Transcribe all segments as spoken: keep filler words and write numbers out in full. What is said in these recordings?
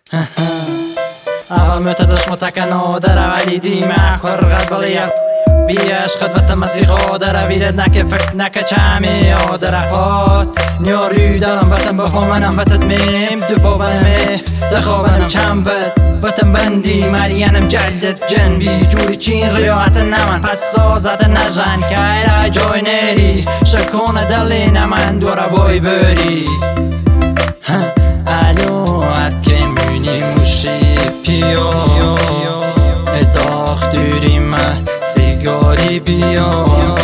اول معتدش متکنه در ولی دیمه خرقت بلی بیش خدمت مسیحا در ویرد نکه فکر نکه چمی آدرقات نیاری دارم وطن بفهمنم وطن میم دو پا بنمه دخوابنم چند بد وطن بندی مرینم جلدت جنبی جوری چین ریاحت نمن پس سازت نجن که ایره جای نیری شکونه دلی نمن دورا بای بری الو اکه مونی موشی پیا اداخ دوریم سیگاری بیا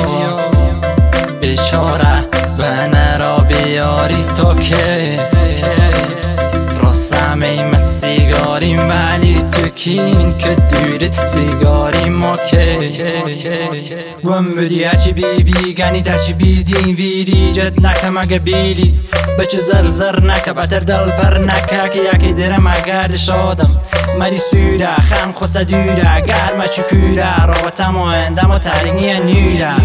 اشاره بنه را بیاری تا که راستم ایم سیگاریم ولی تو کین که دوریت سیگاری ما که گم بودی هرچی بی بی گنی درچی بیدین ویری جد نکه مگه بیلی بچه زر زر نکه بتر دل پر نکه که یکی درم اگر شادم مری سوره خم خوصه دوره گرمه چکوره رابطم و اندم و ترینی نیره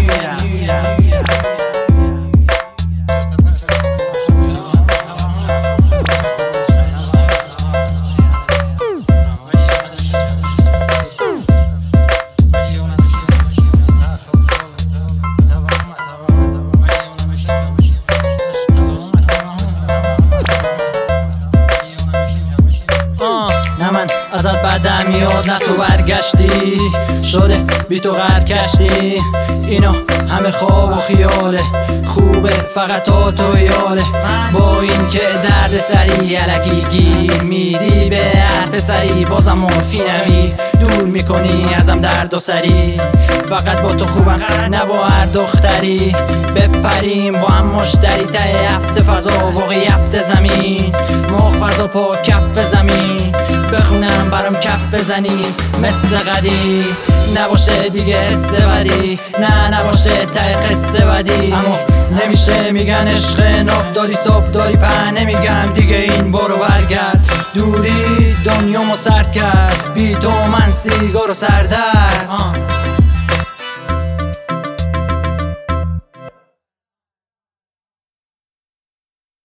ازت بعدم میاد نه تو برگشتی شده بی تو غر کشتی اینا همه خواب و خیاله خوبه فقط تو تو یاله با این که درد سری علکی گیر میدی به هر پسری بازم معافی نمی دور میکنی ازم درد و سری فقط با تو خوبم نه با هر دختری بپریم با هم مشتری ته هفته فضا واقعی هفته زمین مخ فضا پا کف زمین بخونم برام کف بزنی مثل قدیم نباشه دیگه استبدی نه نباشه ته قصه بدی اما نمیشه میگن عشق ناب داری صبح داری په نمیگم دیگه این برو برگرد دوری دنیامو سرد کرد بی تو من سیگارو سردر